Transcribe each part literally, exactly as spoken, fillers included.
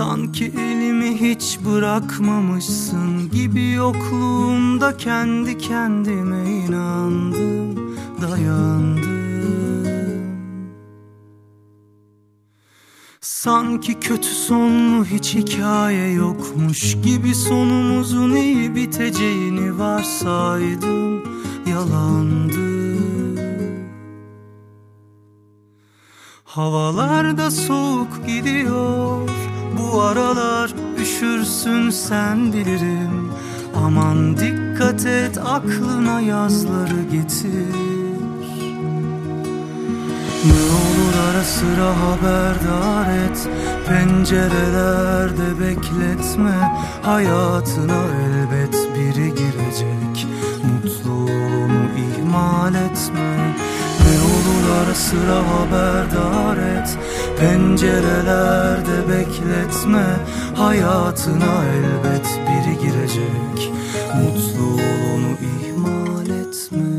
Sanki elimi hiç bırakmamışsın gibi yokluğumda kendi kendime inandım, dayandım. Sanki kötü sonlu hiç hikaye yokmuş gibi sonumuzun iyi biteceğini varsaydım, yalandı. Havalarda soğuk gidiyor bu aralar, üşürsün sen bilirim. Aman dikkat et, aklına yazları getir. Ne olur ara sıra haberdar et, pencerelerde bekletme. Hayatına elbet biri girecek, mutluluğunu ihmal etme. Ne olur ara sıra haberdar et, pencerelerde bekletme. Hayatına elbet biri girecek, mutluluğunu ihmal etme.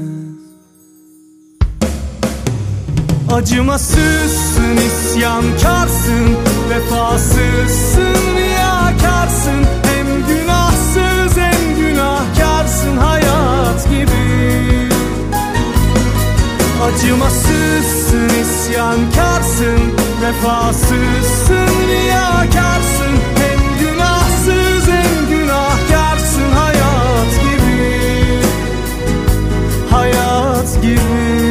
Acımasızsın, isyankarsın, vefasızsın, riyakarsın. Hem günahsız hem günahkarsın hayat gibi. Acımasızsın, isyankarsın, vefasızsın, riyakarsın. Hem günahsız hem günahkarsın hayat gibi, hayat gibi.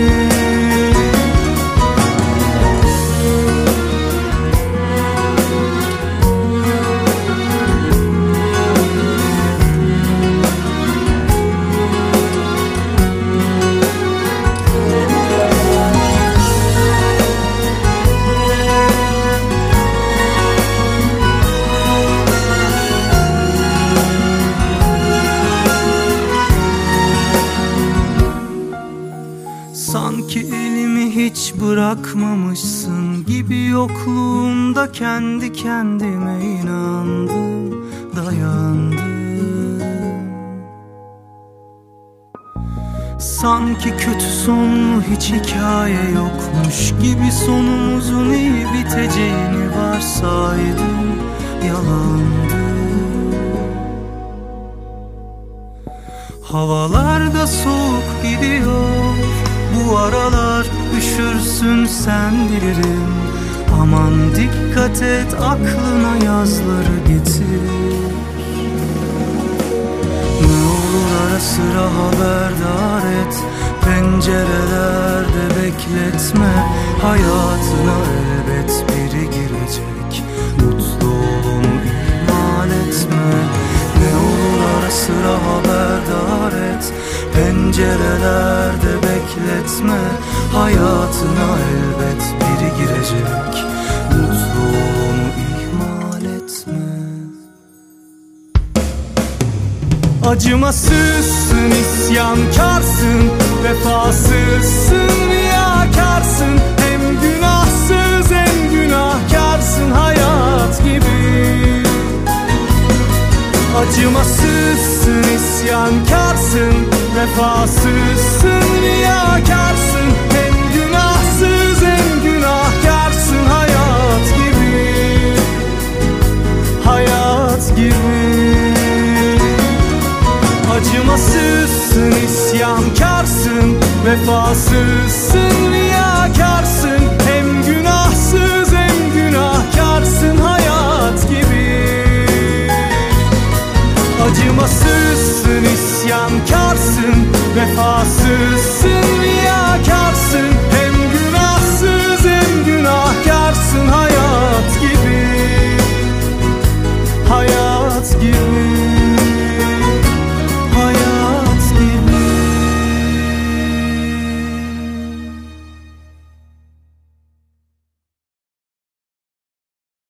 Sanki elimi hiç bırakmamışsın gibi yokluğumda kendi kendime inandım, dayandım. Sanki kötü sonlu hiç hikaye yokmuş gibi sonumuzun iyi biteceğini varsaydım, yalandı. Havalarda soğuk gidiyor bu aralar, üşürsün sen bilirim. Aman dikkat et, aklına yazları getir. Ne olur ara sıra haberdar et, pencerelerde bekletme. Hayatına elbet biri girecek, mutluluğunu ihmal etme. Ne olur ara sıra haberdar et, pencerelerde bekletme. Hayatına elbet biri girecek, mutluluğunu ihmal etme. Acımasızsın, isyankarsın, vefasızsın, riyakarsın. Hem günahsız hem günahkarsın hayat gibi. Acımasızsın, isyankarsın, vefasızsın, riyakarsın. Hem günahsız hem günahkarsın hayat gibi, hayat gibi. Acımasızsın, isyankarsın, vefasızsın, riyakarsın. Hem günahsız hem günahkarsın hayat gibi. Acımasızsın, isyankarsın, vefasızsın, riyakarsın. Hem günahsız hem günahkarsın hayat.